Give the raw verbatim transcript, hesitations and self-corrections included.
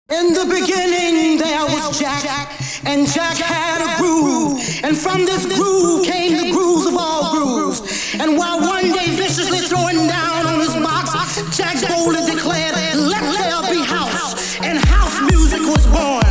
In the beginning there was Jack, and Jack had a groove, and from this groove came the grooves of all grooves. And while one day viciously throwing down on his box, Jack boldly declared, "Let there be house," and house music was born.